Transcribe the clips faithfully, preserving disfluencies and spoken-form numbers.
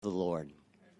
the Lord.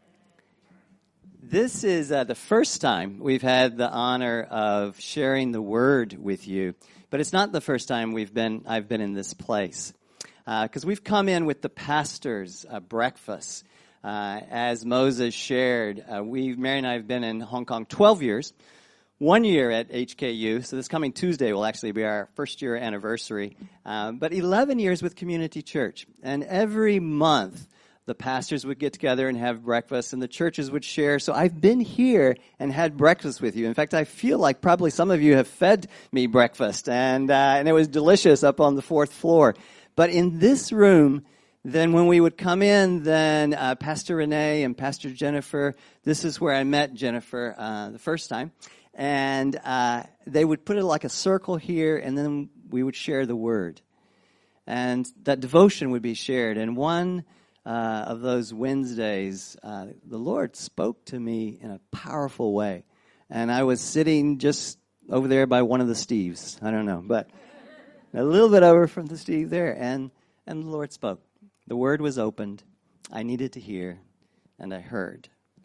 This is uh, the first time we've had the honor of sharing the Word with you, but it's not the first time we've been. I've been in this place because uh, we've come in with the pastor's uh, breakfast. Uh, as Moses shared, uh, we Mary and I have been in Hong Kong twelve years, one year at H K U. So this coming Tuesday will actually be our first year anniversary, um, but eleven years with Community Church, and every month the pastors would get together and have breakfast, and the churches would share. So I've been here and had breakfast with you. In fact, I feel like probably some of you have fed me breakfast, and uh, and it was delicious up on the fourth floor. But in this room, then when we would come in, then uh, Pastor Renee and Pastor Jennifer, this is where I met Jennifer uh, the first time, and uh, they would put it like a circle here, and then we would share the Word. And that devotion would be shared, and one Uh, of those Wednesdays, uh, the Lord spoke to me in a powerful way. And I was sitting just over there by one of the Steves. I don't know, but a little bit over from the Steve there. And, and the Lord spoke. The Word was opened. I needed to hear, and I heard.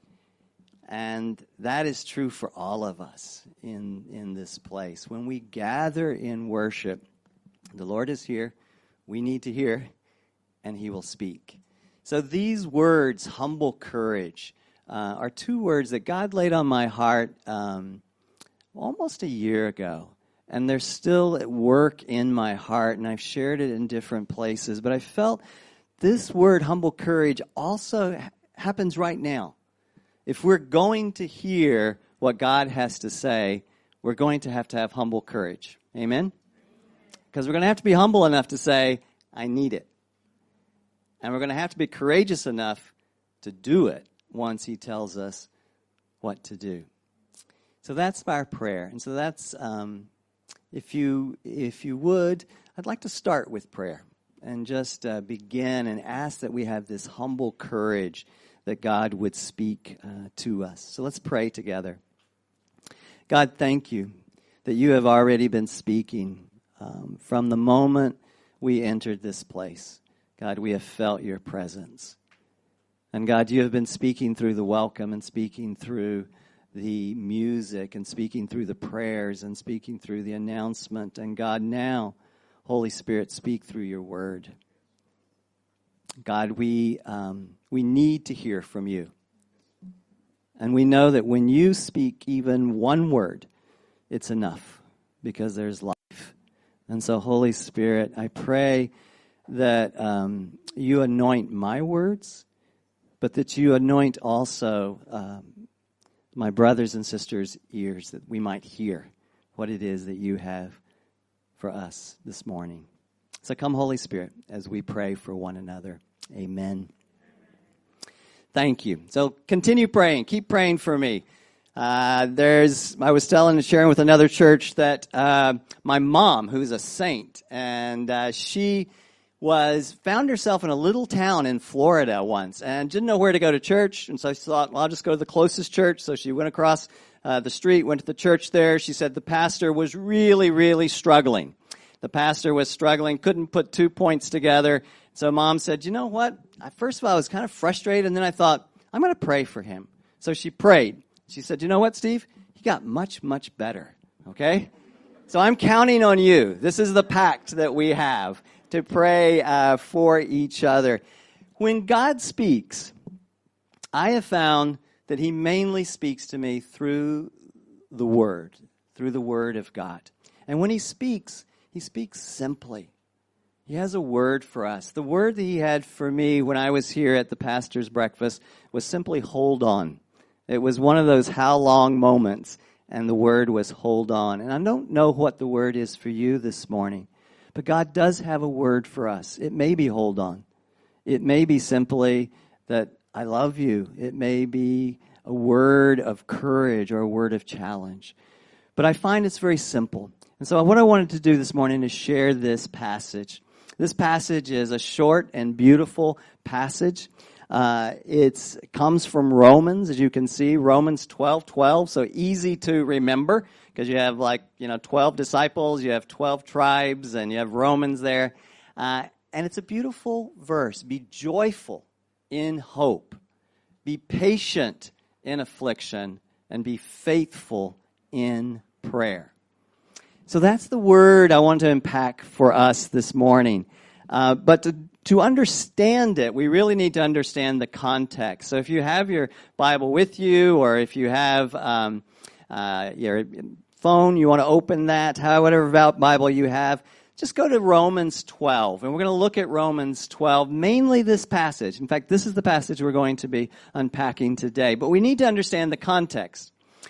And that is true for all of us in, in this place. When we gather in worship, the Lord is here. We need to hear, and He will speak. So these words, humble courage, uh, are two words that God laid on my heart um, almost a year ago. And they're still at work in my heart, and I've shared it in different places. But I felt this word, humble courage, also ha- happens right now. If we're going to hear what God has to say, we're going to have to have humble courage. Amen? Because we're going to have to be humble enough to say, I need it. And we're going to have to be courageous enough to do it once He tells us what to do. So that's our prayer. And so that's, um, if you if you would, I'd like to start with prayer and just uh, begin and ask that we have this humble courage that God would speak uh, to us. So let's pray together. God, thank you that you have already been speaking um, from the moment we entered this place. God, we have felt your presence. And God, you have been speaking through the welcome and speaking through the music and speaking through the prayers and speaking through the announcement. And God, now, Holy Spirit, speak through your word. God, we um, we need to hear from you. And we know that when you speak even one word, it's enough because there's life. And so, Holy Spirit, I pray that um, you anoint my words, but that you anoint also um, my brothers and sisters' ears, that we might hear what it is that you have for us this morning. So come, Holy Spirit, as we pray for one another. Amen. Thank you. So continue praying. Keep praying for me. Uh, there's, I was telling and sharing with another church that uh, my mom, who's a saint, and uh, she was found herself in a little town in Florida once and didn't know where to go to church. And so she thought, well, I'll just go to the closest church. So she went across uh, the street, went to the church there. She said the pastor was really, really struggling. The pastor was struggling, couldn't put two points together. So Mom said, you know what? First of all, I was kind of frustrated. And then I thought, I'm going to pray for him. So she prayed. She said, you know what, Steve? He got much, much better. Okay? So I'm counting on you. This is the pact that we have, to pray uh, for each other. When God speaks, I have found that He mainly speaks to me through the Word, through the Word of God. And when He speaks, He speaks simply. He has a word for us. The word that He had for me when I was here at the pastor's breakfast was simply hold on. It was one of those how long moments, and the word was hold on. And I don't know what the word is for you this morning. But God does have a word for us. It may be hold on. It may be simply that I love you. It may be a word of courage or a word of challenge. But I find it's very simple. And so what I wanted to do this morning is share this passage. This passage is a short and beautiful passage. Uh, it's, it comes from Romans, as you can see, Romans twelve twelve, so easy to remember because you have like, you know, twelve disciples, you have twelve tribes, and you have Romans there. Uh, and it's a beautiful verse. Be joyful in hope. be patient in affliction, and be faithful in prayer. So that's the word I want to unpack for us this morning. Uh, but to, to understand it, we really need to understand the context. So if you have your Bible with you, or if you have um, uh, your phone, you want to open that, whatever Bible you have, just go to Romans twelve. And we're going to look at Romans twelve, mainly this passage. In fact, this is the passage we're going to be unpacking today. But we need to understand the context.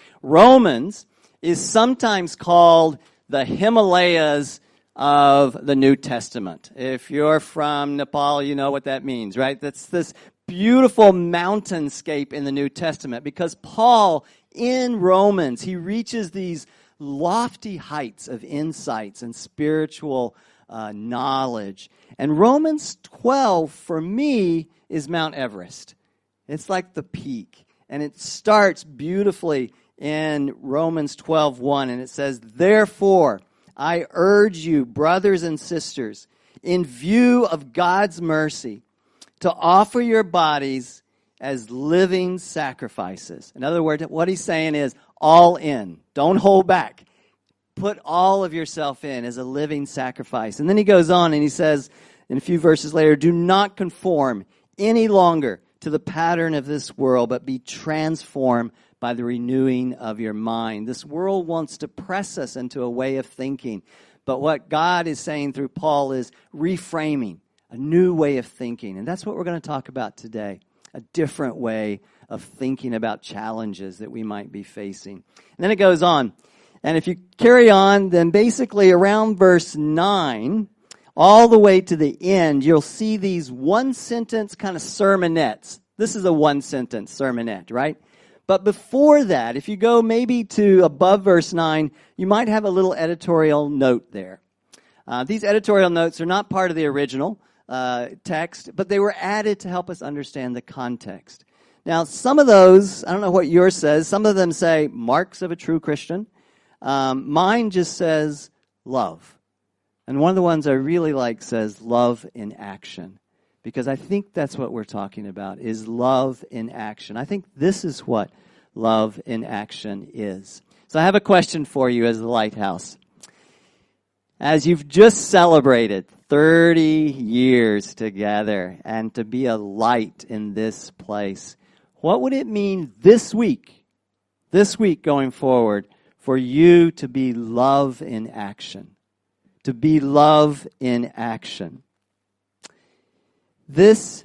Romans is sometimes called the Himalayas of the New Testament. If you're from Nepal, you know what that means, right? That's this beautiful mountainscape in the New Testament, because Paul, in Romans, he reaches these lofty heights of insights and spiritual uh, knowledge. And Romans twelve, for me, is Mount Everest. It's like the peak. And it starts beautifully in Romans twelve one, and it says, "Therefore, I urge you, brothers and sisters, in view of God's mercy, to offer your bodies as living sacrifices." In other words, what he's saying is, all in. Don't hold back. Put all of yourself in as a living sacrifice. And then he goes on and he says, in a few verses later, "Do not conform any longer to the pattern of this world, but be transformed by the renewing of your mind." This world wants to press us into a way of thinking. But what God is saying through Paul is reframing, a new way of thinking. And that's what we're going to talk about today, a different way of thinking about challenges that we might be facing. And then it goes on. And if you carry on, then basically around verse nine, all the way to the end, you'll see these one-sentence kind of sermonettes. This is a one-sentence sermonette, right? But before that, if you go maybe to above verse nine, you might have a little editorial note there. Uh, these editorial notes are not part of the original uh, text, but they were added to help us understand the context. Now, some of those, I don't know what yours says, some of them say marks of a true Christian. Um, mine just says love. And one of the ones I really like says love in action. Because I think that's what we're talking about, is love in action. I think this is what love in action is. So I have a question for you as the Lighthouse. As you've just celebrated thirty years together and to be a light in this place, what would it mean this week, this week going forward, for you to be love in action? To be love in action. This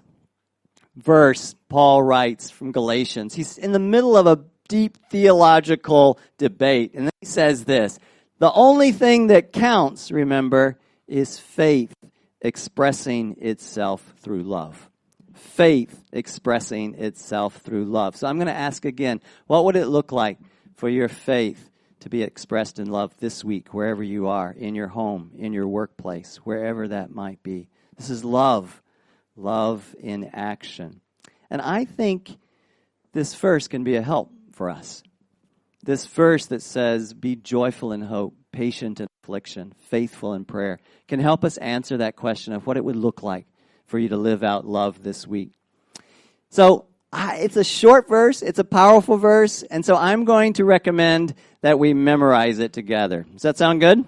verse, Paul writes from Galatians, he's in the middle of a deep theological debate, and then he says this: the only thing that counts, remember, is faith expressing itself through love. Faith expressing itself through love. So I'm going to ask again, what would it look like for your faith to be expressed in love this week, wherever you are, in your home, in your workplace, wherever that might be? This is love. Love in action. And I think this verse can be a help for us. This verse that says, be joyful in hope, patient in affliction, faithful in prayer, can help us answer that question of what it would look like for you to live out love this week. So uh, it's a short verse, it's a powerful verse, and so I'm going to recommend that we memorize it together. Does that sound good?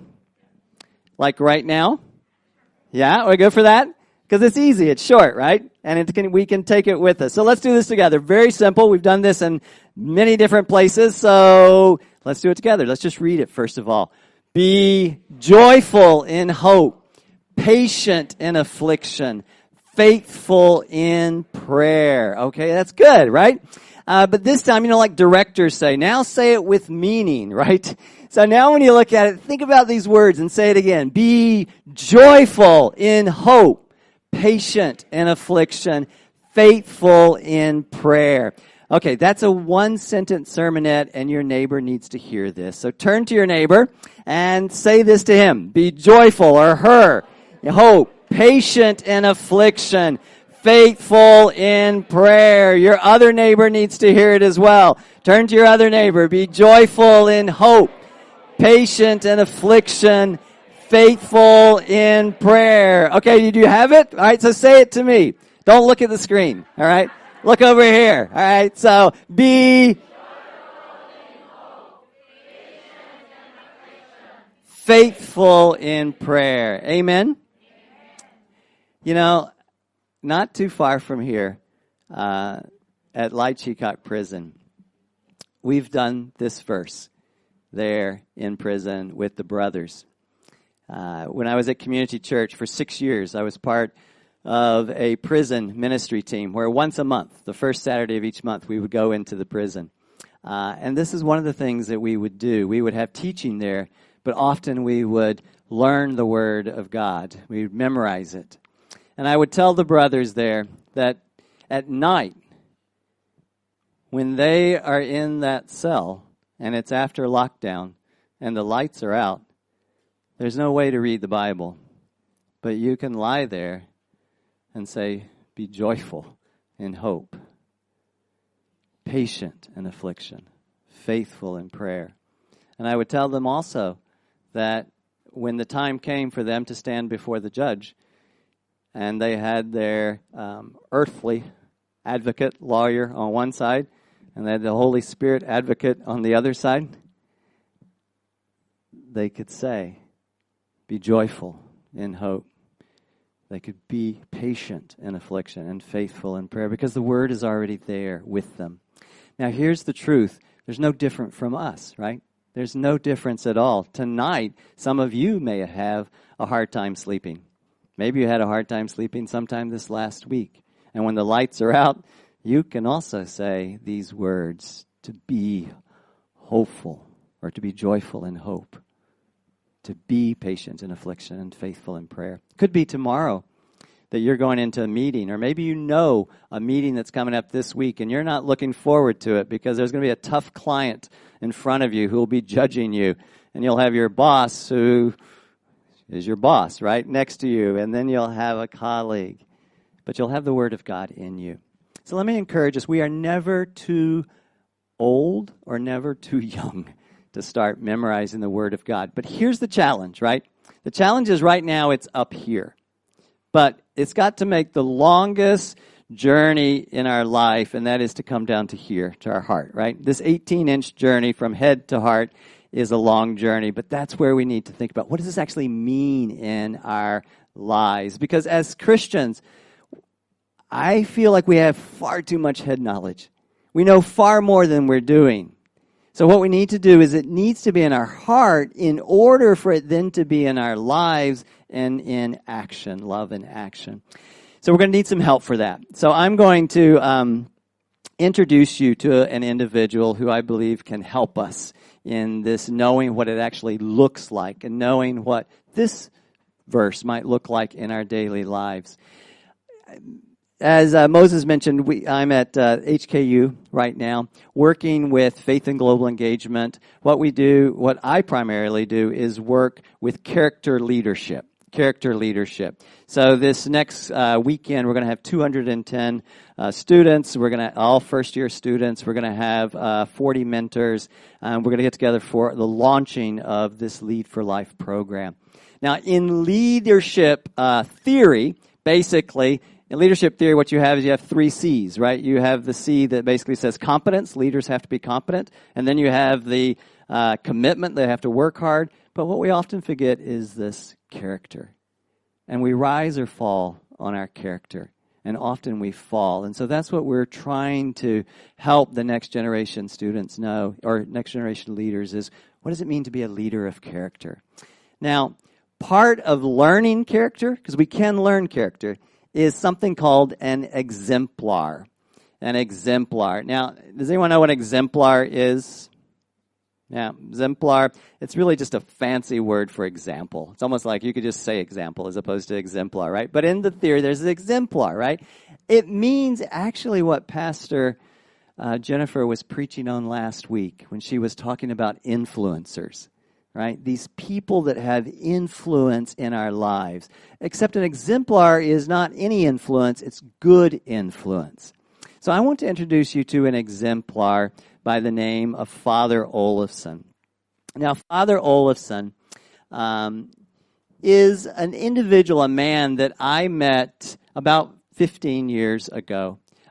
Like right now? Yeah, we're good for that? Because it's easy, it's short, right? And it can, we can take it with us. So let's do this together. Very simple. We've done this in many different places, so let's do it together. Let's just read it first of all. Be joyful in hope, patient in affliction, faithful in prayer. Okay, that's good, right? Uh, but this time, you know, like directors say, now say it with meaning, right? So now when you look at it, think about these words and say it again. Be joyful in hope, patient in affliction, faithful in prayer. Okay, that's a one-sentence sermonette, and your neighbor needs to hear this. So turn to your neighbor and say this to him. Be joyful, or her, hope, patient in affliction, faithful in prayer. Your other neighbor needs to hear it as well. Turn to your other neighbor. Be joyful in hope, patient in affliction, faithful in prayer. Okay, do you have it? All right, so say it to me. Don't look at the screen, all right? Look over here. All right. So be faithful in prayer. Amen. You know, not too far from here, uh, at Leitchikok Prison, we've done this verse there in prison with the brothers. Uh, when I was at Community Church for six years, I was part of a prison ministry team where once a month, the first Saturday of each month, we would go into the prison. Uh, and this is one of the things that we would do. We would have teaching there, but often we would learn the Word of God. We would memorize it. And I would tell the brothers there that at night, when they are in that cell, and it's after lockdown, and the lights are out, there's no way to read the Bible. But you can lie there and say, be joyful in hope, patient in affliction, faithful in prayer. And I would tell them also that when the time came for them to stand before the judge, and they had their um, earthly advocate, lawyer on one side, and they had the Holy Spirit advocate on the other side, they could say, be joyful in hope. They could be patient in affliction and faithful in prayer because the Word is already there with them. Now, here's the truth. There's no different from us, right? There's no difference at all. Tonight, some of you may have a hard time sleeping. Maybe you had a hard time sleeping sometime this last week. And when the lights are out, you can also say these words, to be hopeful or to be joyful in hope, to be patient in affliction and faithful in prayer. Could be tomorrow that you're going into a meeting, or maybe you know a meeting that's coming up this week and you're not looking forward to it because there's going to be a tough client in front of you who will be judging you, and you'll have your boss who is your boss right next to you, and then you'll have a colleague, but you'll have the Word of God in you. So let me encourage us, we are never too old or never too young to start memorizing the Word of God. But here's the challenge, right? The challenge is right now it's up here. But it's got to make the longest journey in our life, and that is to come down to here, to our heart, right? This eighteen-inch journey from head to heart is a long journey, but that's where we need to think about what does this actually mean in our lives? Because as Christians, I feel like we have far too much head knowledge. We know far more than we're doing. So what we need to do is it needs to be in our heart in order for it then to be in our lives and in action, love and action. So we're going to need some help for that. So I'm going to um, introduce you to an individual who I believe can help us in this knowing what it actually looks like and knowing what this verse might look like in our daily lives. As uh, Moses mentioned, we, I'm at uh, H K U right now, working with Faith and Global Engagement. What we do, what I primarily do, is work with character leadership. Character leadership. So this next uh, weekend, we're going to have two hundred ten uh, students. We're going to all first-year students. We're going to have uh, forty mentors. Um, we're going to get together for the launching of this Lead for Life program. Now, in leadership uh, theory, basically. In leadership theory, what you have is you have three C's, right? You have the C that basically says competence. Leaders have to be competent. And then you have the uh, commitment. They have to work hard. But what we often forget is this character. And we rise or fall on our character. And often we fall. And so that's what we're trying to help the next generation students know, or next generation leaders, is what does it mean to be a leader of character? Now, part of learning character, because we can learn character, is something called an exemplar. An exemplar. Now, does anyone know what exemplar is? Yeah, exemplar, it's really just a fancy word for example. It's almost like you could just say example as opposed to exemplar, right? But in the theory, there's an exemplar, right? It means actually what Pastor uh, Jennifer was preaching on last week when she was talking about influencers. Right? These people that have influence in our lives. Except an exemplar is not any influence, it's good influence. So I want to introduce you to an exemplar by the name of Father Olofsson. Now, Father Olofsson um, is an individual, a man that I met about fifteen years ago.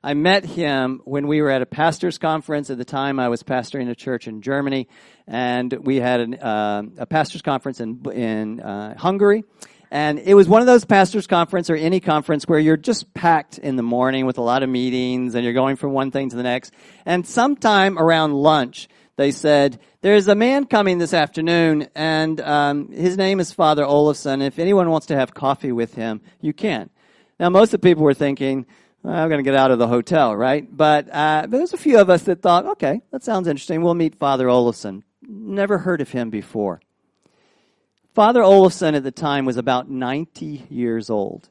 I met him when we were at a pastor's conference. At the time, I was pastoring a church in Germany, and we had an, uh, a pastor's conference in in uh, Hungary. And it was one of those pastors' conference or any conference where you're just packed in the morning with a lot of meetings and you're going from one thing to the next. And sometime around lunch, they said, there's a man coming this afternoon, and um, his name is Father Olofsson. If anyone wants to have coffee with him, you can. Now, most of the people were thinking, well, I'm going to get out of the hotel, right? But uh, there's a few of us that thought, okay, that sounds interesting. We'll meet Father Olofsson. Never heard of him before. Father Olofsson at the time was about ninety years old.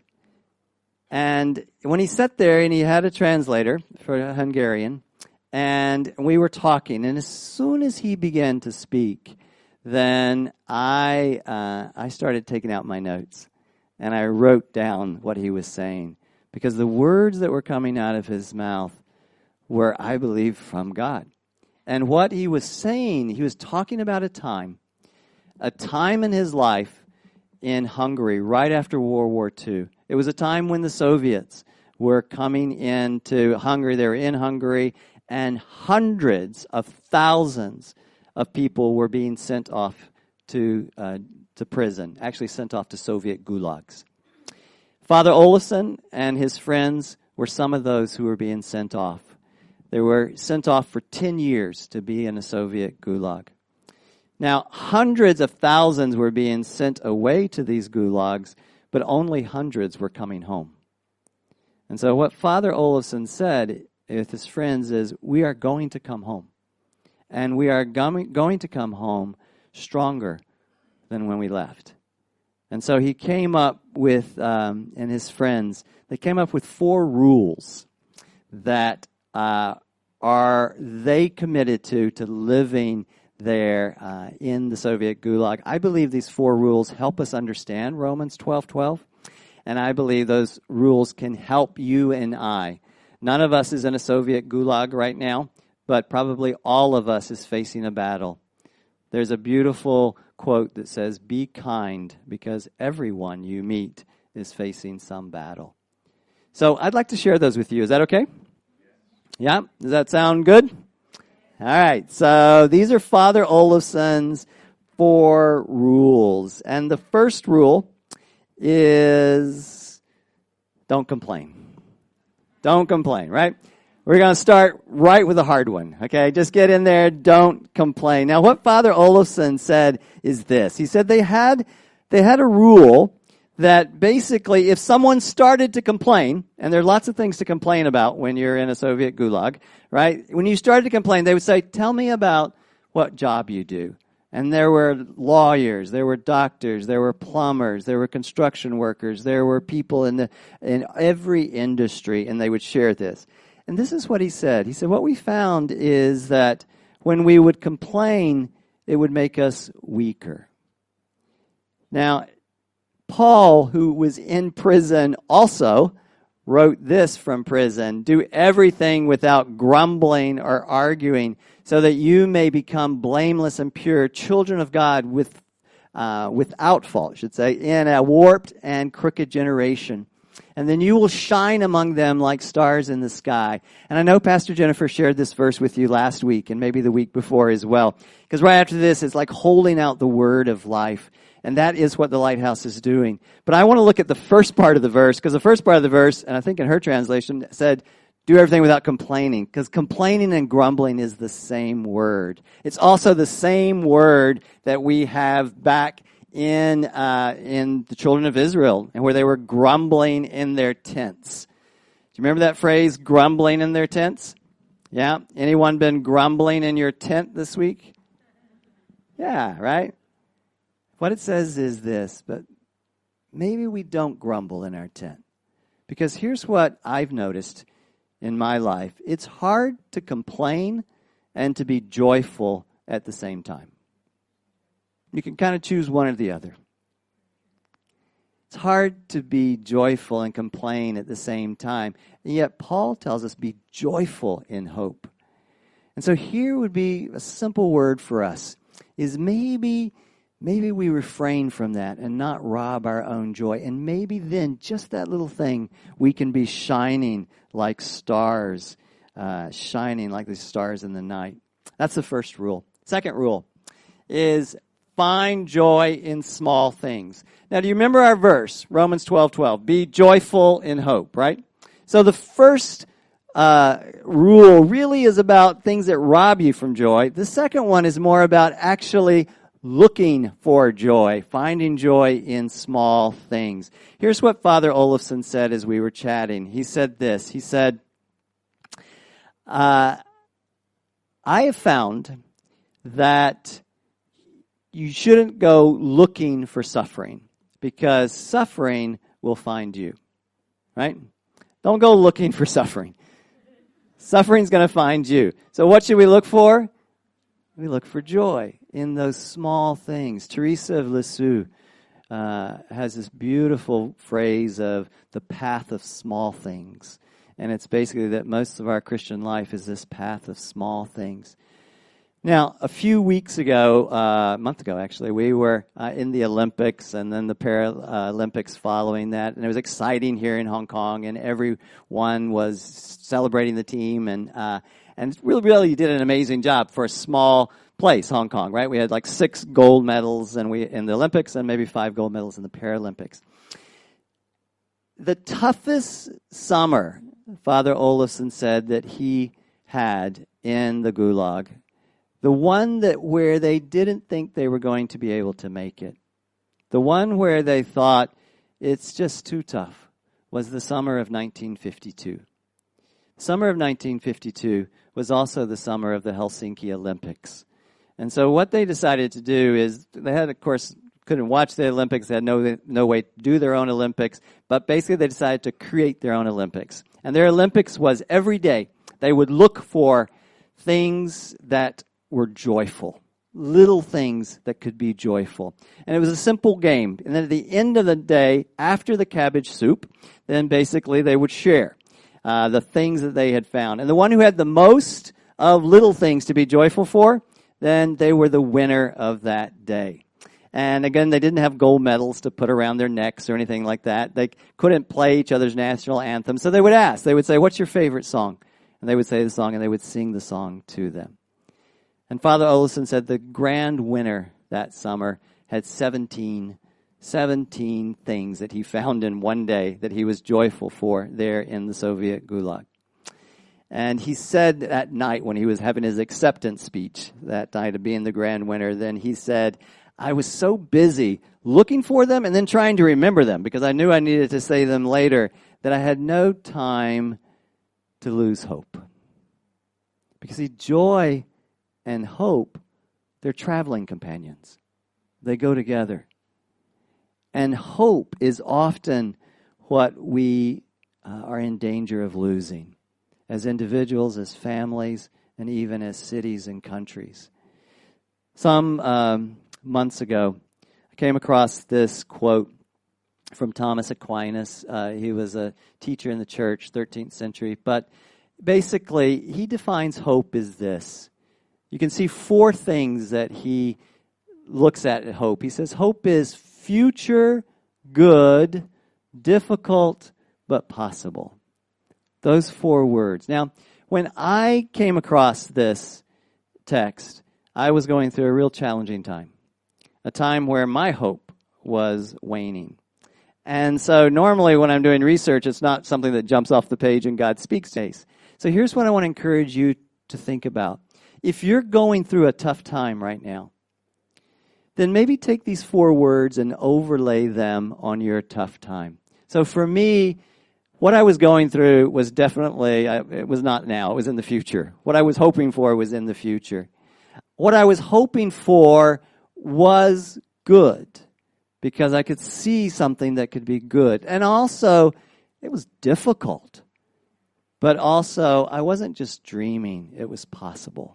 And when he sat there and he had a translator for Hungarian, and we were talking, and as soon as he began to speak, then I uh, I started taking out my notes, and I wrote down what he was saying, because the words that were coming out of his mouth were, I believe, from God. And what he was saying, he was talking about a time A time in his life in Hungary right after World War Two. It was a time when the Soviets were coming into Hungary. They were in Hungary, and hundreds of thousands of people were being sent off to uh, to prison, actually sent off to Soviet gulags. Father Olofsson and his friends were some of those who were being sent off. They were sent off for ten years to be in a Soviet gulag. Now, hundreds of thousands were being sent away to these gulags, but only hundreds were coming home. And so what Father Olofsson said with his friends is, we are going to come home. And we are going to come home stronger than when we left. And so he came up with, um, and his friends, they came up with four rules that uh, are they committed to, to living there uh, in the Soviet gulag. I believe these four rules help us understand Romans twelve twelve, and I believe those rules can help you and I. None of us is in a Soviet gulag right now, but probably all of us is facing a battle. There's a beautiful quote that says, be kind, because everyone you meet is facing some battle. So I'd like to share those with you. Is that okay? Yeah? Does that sound good? All right, so these are Father Olofsson's four rules. And the first rule is don't complain. Don't complain, right? We're going to start right with the hard one, okay? Just get in there, don't complain. Now, what Father Olofsson said is this. He said they had they had a rule that basically if someone started to complain, and there are lots of things to complain about when you're in a Soviet gulag, right? When you started to complain, they would say, tell me about what job you do. And there were lawyers, there were doctors, there were plumbers, there were construction workers, there were people in the in every industry, and they would share this. And this is what he said. He said, what we found is that when we would complain, it would make us weaker. Now, Paul, who was in prison, also wrote this from prison, do everything without grumbling or arguing, so that you may become blameless and pure, children of God with uh, without fault, I should say, in a warped and crooked generation. And then you will shine among them like stars in the sky. And I know Pastor Jennifer shared this verse with you last week and maybe the week before as well. Because right after this, it's like holding out the word of life. And that is what the Lighthouse is doing. But I want to look at the first part of the verse, because the first part of the verse, and I think in her translation, said, do everything without complaining. Because complaining and grumbling is the same word. It's also the same word that we have back in uh, in the children of Israel, and where they were grumbling in their tents. Do you remember that phrase, grumbling in their tents? Yeah? Anyone been grumbling in your tent this week? Yeah, right? What it says is this, but maybe we don't grumble in our tent. Because here's what I've noticed in my life. It's hard to complain and to be joyful at the same time. You can kind of choose one or the other. It's hard to be joyful and complain at the same time. And yet Paul tells us be joyful in hope. And so here would be a simple word for us, is maybe maybe we refrain from that and not rob our own joy. And maybe then, just that little thing, we can be shining like stars, uh, shining like the stars in the night. That's the first rule. Second rule is find joy in small things. Now, do you remember our verse, Romans twelve twelve? Be joyful in hope, right? So the first uh, rule really is about things that rob you from joy. The second one is more about actually looking for joy, finding joy in small things. Here's what Father Olafson said as we were chatting. He said this. He said, uh, I have found that you shouldn't go looking for suffering because suffering will find you, right? Don't go looking for suffering. Suffering's going to find you. So what should we look for? We look for joy in those small things. Teresa of Lisieux uh, has this beautiful phrase of the path of small things. And it's basically that most of our Christian life is this path of small things. Now, a few weeks ago, uh, a month ago actually, we were uh, in the Olympics and then the Paralympics following that. And it was exciting here in Hong Kong, and everyone was celebrating the team. And uh, and really, really did an amazing job for a small place, Hong Kong, right? We had like six gold medals and we in the Olympics and maybe five gold medals in the Paralympics. The toughest summer, Father Olafson said, that he had in the Gulag, the one that where they didn't think they were going to be able to make it, the one where they thought it's just too tough, was the summer of nineteen fifty-two. The summer of nineteen fifty-two was also the summer of the Helsinki Olympics. And so what they decided to do is, they had, of course, couldn't watch the Olympics, they had no, no way to do their own Olympics, but basically they decided to create their own Olympics. And their Olympics was every day they would look for things that were joyful, little things that could be joyful. And it was a simple game. And then at the end of the day, after the cabbage soup, then basically they would share uh, the things that they had found. And the one who had the most of little things to be joyful for, then they were the winner of that day. And again, they didn't have gold medals to put around their necks or anything like that. They couldn't play each other's national anthem. So they would ask, they would say, what's your favorite song? And they would say the song, and they would sing the song to them. And Father Olafson said the grand winner that summer had seventeen, seventeen things that he found in one day that he was joyful for there in the Soviet Gulag. And he said that night when he was having his acceptance speech, that night of being the grand winner, then he said, I was so busy looking for them and then trying to remember them because I knew I needed to say them later that I had no time to lose hope. Because see, joy and hope, they're traveling companions. They go together. And hope is often what we uh, are in danger of losing as individuals, as families, and even as cities and countries. Some um, months ago, I came across this quote from Thomas Aquinas. Uh, he was a teacher in the church, thirteenth century. But basically, he defines hope as this. You can see four things that he looks at at hope. He says hope is future, good, difficult, but possible. Those four words. Now, when I came across this text, I was going through a real challenging time. A time where my hope was waning. And so normally when I'm doing research, it's not something that jumps off the page and God speaks to us. So here's what I want to encourage you to think about. If you're going through a tough time right now, then maybe take these four words and overlay them on your tough time. So for me, what I was going through was definitely, it was not now, it was in the future. What I was hoping for was in the future. What I was hoping for was good, because I could see something that could be good. And also, it was difficult. But also, I wasn't just dreaming, it was possible.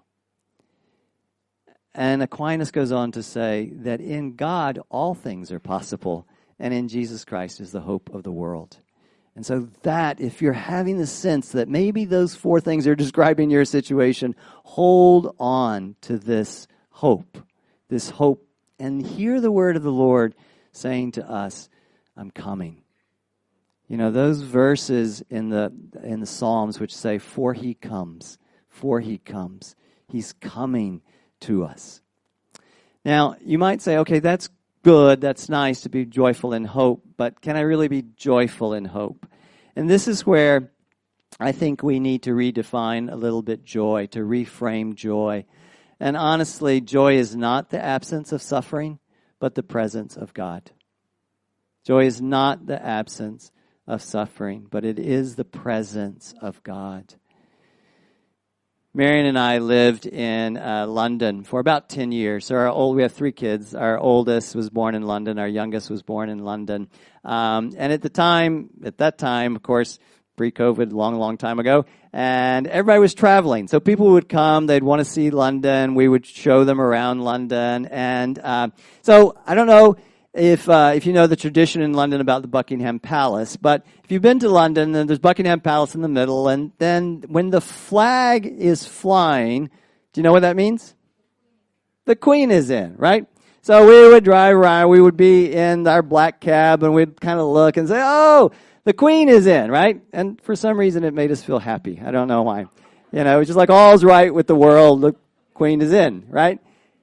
And Aquinas goes on to say that in God, all things are possible, and in Jesus Christ is the hope of the world. And so that, if you're having the sense that maybe those four things are describing your situation, hold on to this hope, this hope and hear the word of the Lord saying to us, I'm coming. You know, those verses in the in the Psalms which say, for he comes, for he comes. He's coming to us. Now, you might say, okay, that's good, that's nice to be joyful in hope, but can I really be joyful in hope? And this is where I think we need to redefine a little bit joy, to reframe joy. And honestly, joy is not the absence of suffering, but the presence of God. Joy is not the absence of suffering, but it is the presence of God. Marion and I lived in uh, London for about ten years. So our old, we have three kids. Our oldest was born in London. Our youngest was born in London. Um, and at the time, at that time, of course, pre-COVID, long, long time ago, and everybody was traveling. So people would come, they'd want to see London. We would show them around London. And uh, so I don't know if uh, if you know the tradition in London about the Buckingham Palace, but if you've been to London, then there's Buckingham Palace in the middle, and then when the flag is flying, do you know what that means? The Queen is in, right? So we would drive around, we would be in our black cab, and we'd kind of look and say, oh, the Queen is in, right? And for some reason, it made us feel happy. I don't know why. You know, it's just like all's right with the world, the Queen is in, right?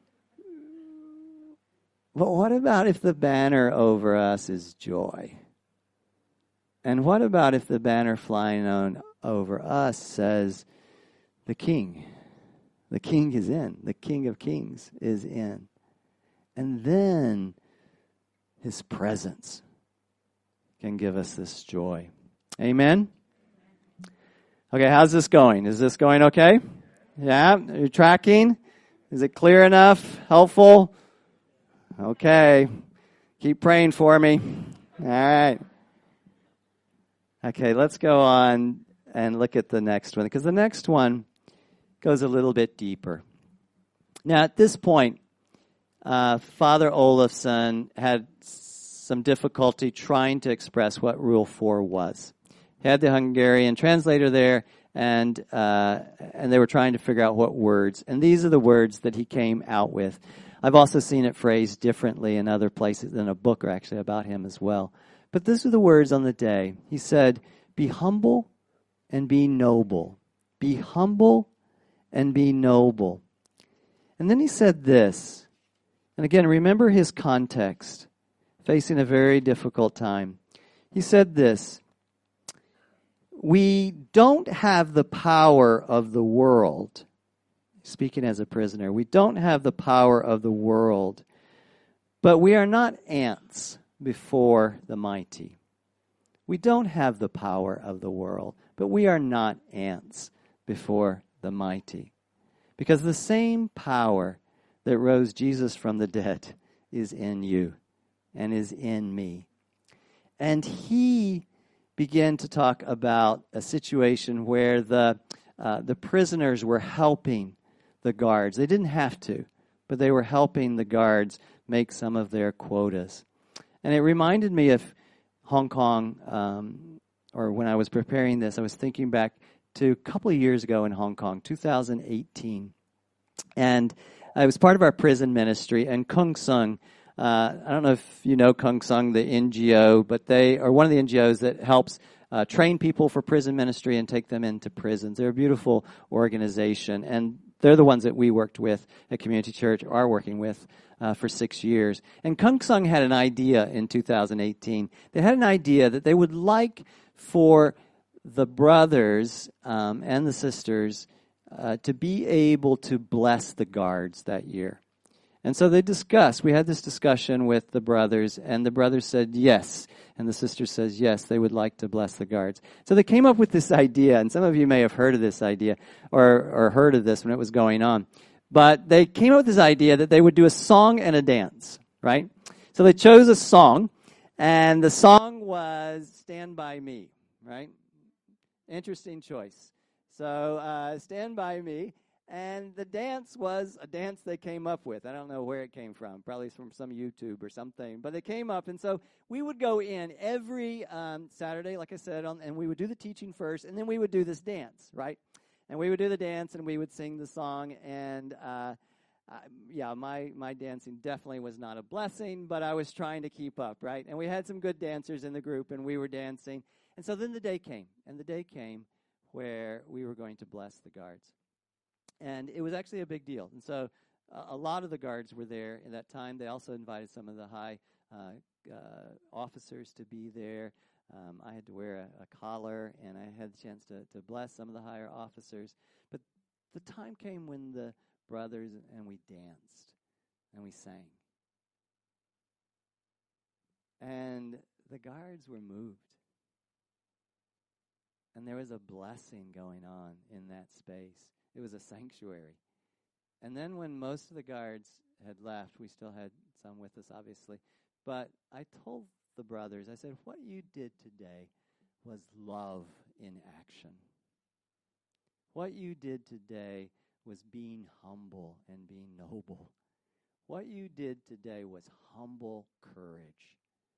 But what about if the banner over us is joy? And what about if the banner flying on over us says, the King, the King is in, the King of Kings is in. And then his presence can give us this joy. Amen? Okay, how's this going? Is this going okay? Yeah? Are you tracking? Is it clear enough? Helpful? Okay. Keep praying for me. All right. Okay, let's go on and look at the next one, because the next one goes a little bit deeper. Now, at this point, uh, Father Olafson had some difficulty trying to express what Rule four was. He had the Hungarian translator there, and uh, and they were trying to figure out what words. And these are the words that he came out with. I've also seen it phrased differently in other places, in a book or actually about him as well. But these are the words on the day. He said, be humble and be noble. Be humble and be noble. And then he said this, and again, remember his context, facing a very difficult time. He said this, we don't have the power of the world. Speaking as a prisoner, we don't have the power of the world, but we are not ants before the mighty. We don't have the power of the world, but we are not ants before the mighty. Because the same power that rose Jesus from the dead is in you and is in me. And he began to talk about a situation where the uh, the prisoners were helping the guards. They didn't have to, but they were helping the guards make some of their quotas. And it reminded me of Hong Kong, um, or when I was preparing this, I was thinking back to a couple of years ago in Hong Kong, two thousand eighteen. And I was part of our prison ministry, and Kung Sung, uh, I don't know if you know Kung Sung, the N G O, but they are one of the N G Os that helps uh, train people for prison ministry and take them into prisons. They're a beautiful organization, and they're the ones that we worked with at Community Church, are working with uh, for six years. And Kung Sung had an idea in two thousand eighteen. They had an idea that they would like for the brothers um, and the sisters uh, to be able to bless the guards that year. And so they discussed. We had this discussion with the brothers, and the brothers said yes, and the sister says yes, they would like to bless the guards. So they came up with this idea, and some of you may have heard of this idea or, or heard of this when it was going on. But they came up with this idea that they would do a song and a dance, right? So they chose a song, and the song was Stand By Me, right? Interesting choice. So uh, Stand By Me. And the dance was a dance they came up with. I don't know where it came from. Probably from some YouTube or something. But they came up, and so we would go in every um, Saturday, like I said, on, and we would do the teaching first, and then we would do this dance, right? And we would do the dance, and we would sing the song. And uh, uh, yeah, my, my dancing definitely was not a blessing, but I was trying to keep up, right? And we had some good dancers in the group, and we were dancing. And so then the day came, and the day came where we were going to bless the guards. And it was actually a big deal. And so uh, a lot of the guards were there in that time. They also invited some of the high uh, uh, officers to be there. Um, I had to wear a, a collar, and I had the chance to, to bless some of the higher officers. But the time came when the brothers and we danced and we sang. And the guards were moved. And there was a blessing going on in that space. It was a sanctuary. And then when most of the guards had left, we still had some with us, obviously, but I told the brothers, I said, what you did today was love in action. What you did today was being humble and being noble. What you did today was humble courage.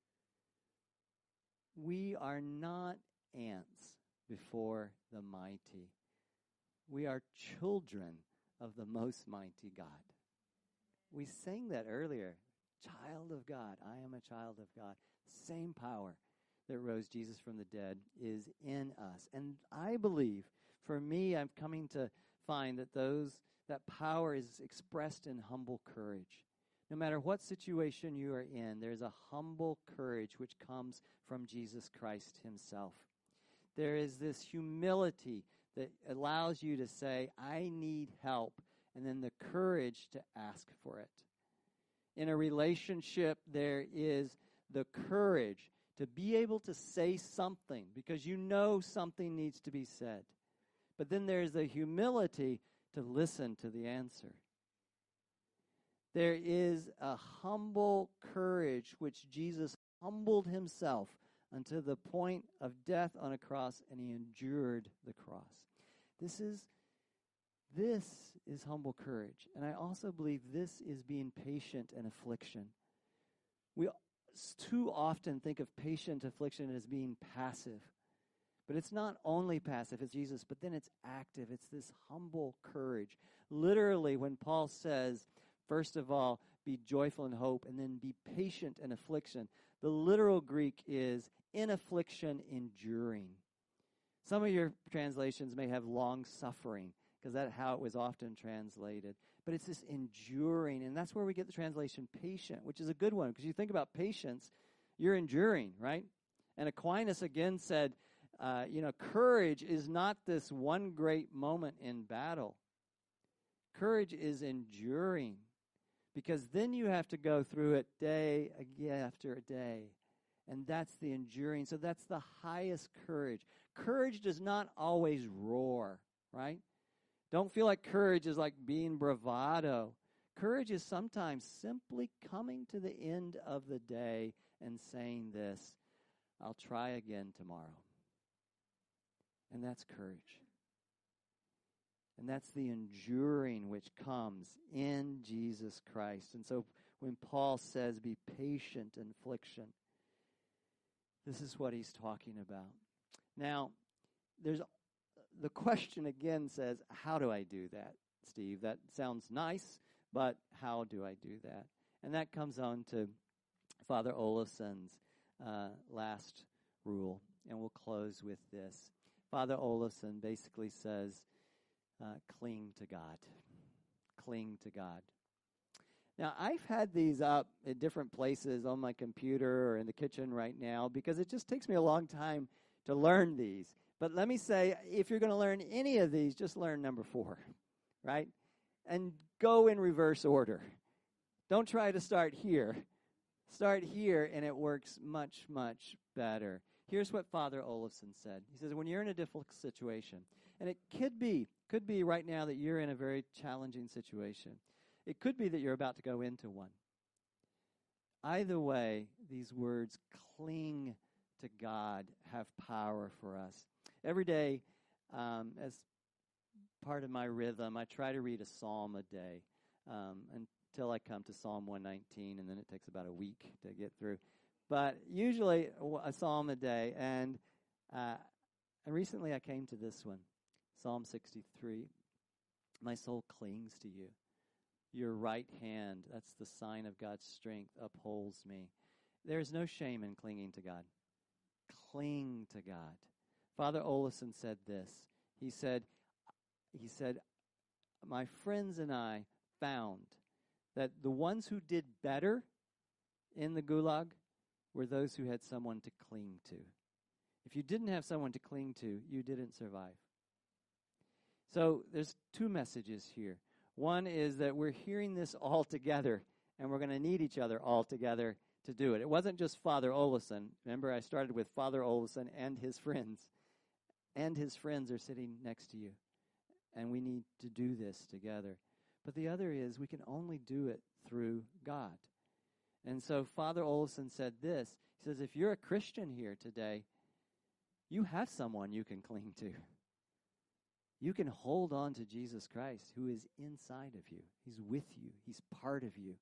We are not ants before the mighty. We are children of the most mighty God. We sang that earlier. Child of God. I am a child of God. Same power that rose Jesus from the dead is in us. And I believe, for me, I'm coming to find that those that power is expressed in humble courage. No matter what situation you are in, there's a humble courage which comes from Jesus Christ himself. There is this humility that allows you to say, I need help, and then the courage to ask for it. In a relationship, there is the courage to be able to say something because you know something needs to be said. But then there's the humility to listen to the answer. There is a humble courage which Jesus humbled himself unto the point of death on a cross, and he endured the cross. This is this is humble courage. And I also believe this is being patient in affliction. We too often think of patient affliction as being passive. But it's not only passive, it's Jesus, but then it's active. It's this humble courage. Literally, when Paul says, first of all, be joyful in hope, and then be patient in affliction, the literal Greek is in affliction, enduring. Some of your translations may have long suffering, because that's how it was often translated. But it's this enduring, and that's where we get the translation patient, which is a good one, because you think about patience, you're enduring, right? And Aquinas again said, uh, you know, courage is not this one great moment in battle. Courage is enduring, because then you have to go through it day after day. And that's the enduring. So that's the highest courage. Courage does not always roar, right? Don't feel like courage is like being bravado. Courage is sometimes simply coming to the end of the day and saying this, I'll try again tomorrow. And that's courage. And that's the enduring which comes in Jesus Christ. And so when Paul says, be patient in affliction, this is what he's talking about. Now, there's the question again says, how do I do that, Steve? That sounds nice, but how do I do that? And that comes on to Father Olafson's uh, last rule. And we'll close with this. Father Olafson basically says, uh, cling to God. Cling to God. Now, I've had these up at different places on my computer or in the kitchen right now because it just takes me a long time to learn these. But let me say, if you're going to learn any of these, just learn number four, right? And go in reverse order. Don't try to start here. Start here, and it works much, much better. Here's what Father Olafson said. He says, when you're in a difficult situation, and it could be, could be right now that you're in a very challenging situation. It could be that you're about to go into one. Either way, these words, cling to God, have power for us. Every day, um, as part of my rhythm, I try to read a psalm a day um, until I come to Psalm one nineteen, and then it takes about a week to get through. But usually a psalm a day, and uh, and recently I came to this one, Psalm sixty-three. My soul clings to you. your right hand, that's the sign of God's strength, upholds me. There is no shame in clinging to God. Cling to God. Father Olison said this. He said, he said, my friends and I found that the ones who did better in the gulag were those who had someone to cling to. If you didn't have someone to cling to, you didn't survive. So there's two messages here. One is that we're hearing this all together, and we're going to need each other all together to do it. It wasn't just Father Olison. Remember, I started with Father Olison and his friends. And his friends are sitting next to you. And we need to do this together. But the other is we can only do it through God. And so Father Olison said this. He says, if you're a Christian here today, you have someone you can cling to. You can hold on to Jesus Christ, who is inside of you. He's with you. He's part of you.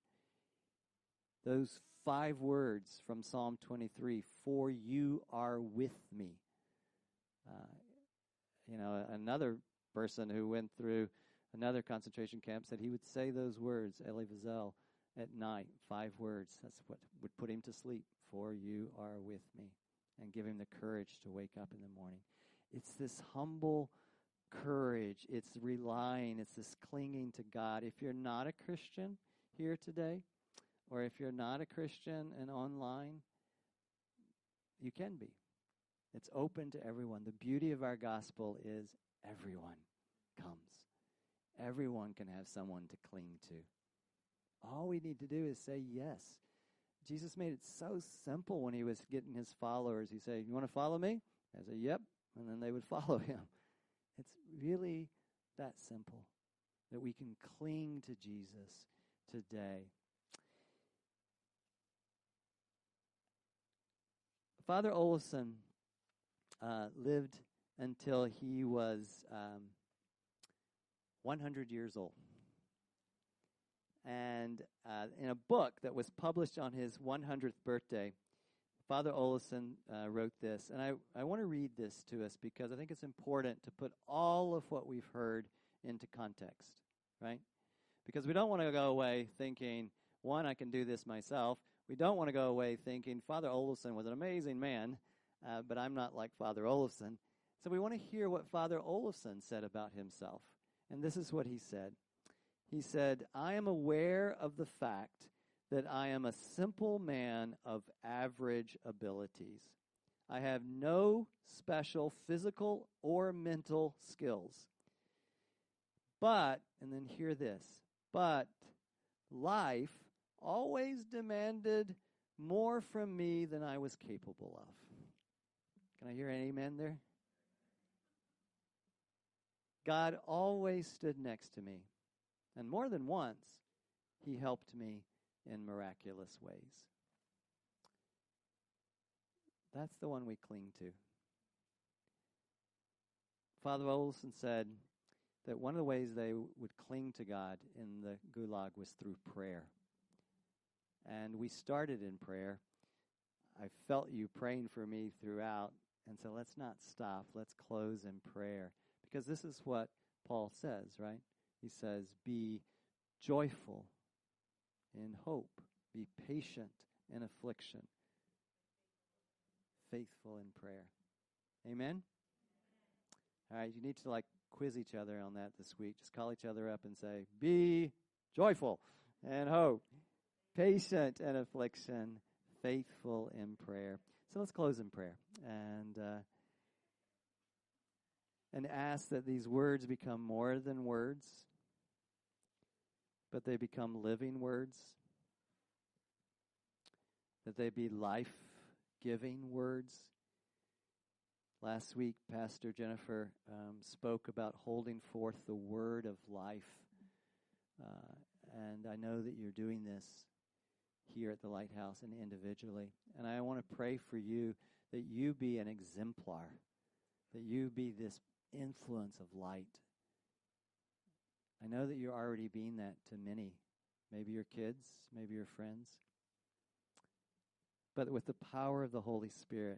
Those five words from Psalm twenty-three, for you are with me. Uh, you know, another person who went through another concentration camp said he would say those words, Elie Wiesel, at night, five words. That's what would put him to sleep. For you are with me. And give him the courage to wake up in the morning. It's this humble courage. It's relying. It's this clinging to God. If you're not a Christian here today, or if you're not a Christian and online, you can be. It's open to everyone. The beauty of our gospel is everyone comes. Everyone can have someone to cling to. All we need to do is say yes. Jesus made it so simple when he was getting his followers. He said, you want to follow me? I said, yep. And then they would follow him. It's really that simple that we can cling to Jesus today. Father Olison uh, lived until he was um, one hundred years old. And uh, in a book that was published on his one hundredth birthday, Father Olison uh, wrote this. And I, I want to read this to us because I think it's important to put all of what we've heard into context, right? Because we don't want to go away thinking, one, I can do this myself. We don't want to go away thinking Father Olison was an amazing man, uh, but I'm not like Father Olison. So we want to hear what Father Olison said about himself. And this is what he said. He said, I am aware of the fact that I am a simple man of average abilities. I have no special physical or mental skills. But, and then hear this, but life always demanded more from me than I was capable of. Can I hear an amen there? God always stood next to me. And more than once, he helped me in miraculous ways. That's the one we cling to. Father Olson said that one of the ways they would cling to God in the Gulag was through prayer. And we started in prayer. I felt you praying for me throughout. And so let's not stop. Let's close in prayer. Because this is what Paul says, right? He says, be joyful in hope. Be patient in affliction. Faithful in prayer. Amen? All right, you need to like quiz each other on that this week. Just call each other up and say, be joyful in hope. Patient in affliction, faithful in prayer. So let's close in prayer and uh, and ask that these words become more than words, but they become living words, that they be life-giving words. Last week, Pastor Jennifer um, spoke about holding forth the word of life, uh, and I know that you're doing this here at the Lighthouse and individually. And I want to pray for you that you be an exemplar, that you be this influence of light. I know that you're already being that to many, maybe your kids, maybe your friends. But with the power of the Holy Spirit,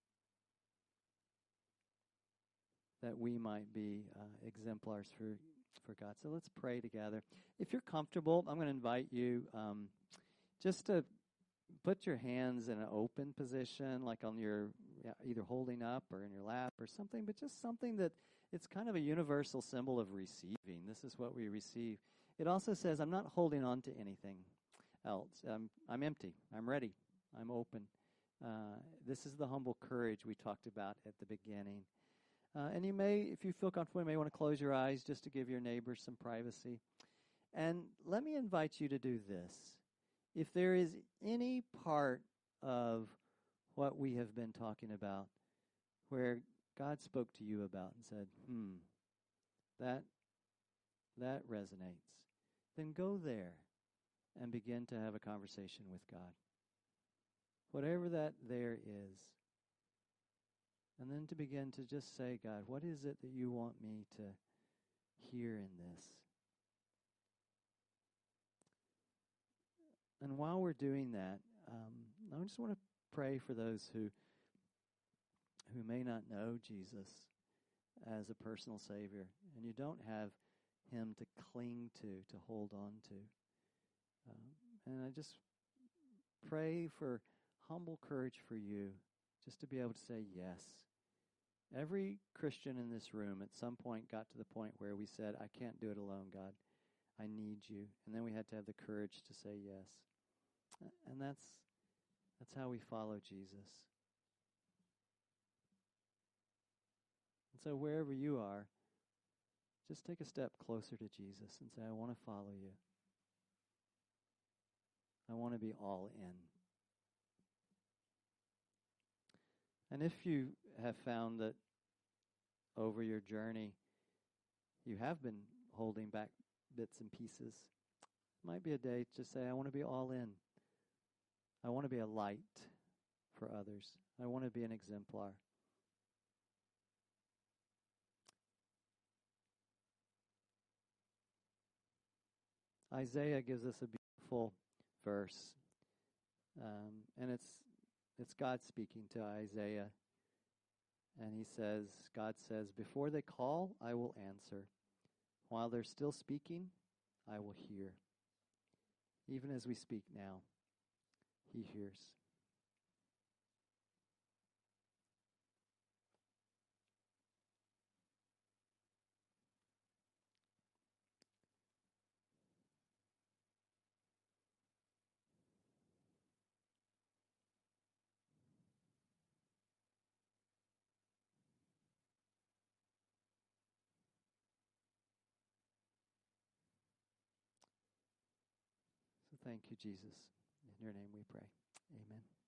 that we might be uh, exemplars for for God. So let's pray together. If you're comfortable, I'm going to invite you um, just to put your hands in an open position, like on your, yeah, either holding up or in your lap or something, but just something that it's kind of a universal symbol of receiving. This is what we receive. It also says, I'm not holding on to anything else. I'm, I'm empty. I'm ready. I'm open. Uh, this is the humble courage we talked about at the beginning. Uh, and you may, if you feel comfortable, you may want to close your eyes just to give your neighbors some privacy. And let me invite you to do this. If there is any part of what we have been talking about where God spoke to you about and said, hmm, that, that resonates, then go there and begin to have a conversation with God. Whatever that there is. And then to begin to just say, God, what is it that you want me to hear in this? And while we're doing that, um, I just want to pray for those who who may not know Jesus as a personal Savior, and you don't have Him to cling to, to hold on to. Um, and I just pray for humble courage for you, just to be able to say yes. Every Christian in this room at some point got to the point where we said, I can't do it alone, God. I need you. And then we had to have the courage to say yes. And that's that's how we follow Jesus. And so wherever you are, just take a step closer to Jesus and say, I want to follow you. I want to be all in. And if you have found that over your journey you have been holding back bits and pieces, it might be a day to say, I want to be all in. I want to be a light for others. I want to be an exemplar. Isaiah gives us a beautiful verse, um, and it's it's God speaking to Isaiah, and he says, God says, before they call, I will answer. While they're still speaking, I will hear. Even as we speak now, He hears. So thank you, Jesus. In your name we pray. Amen.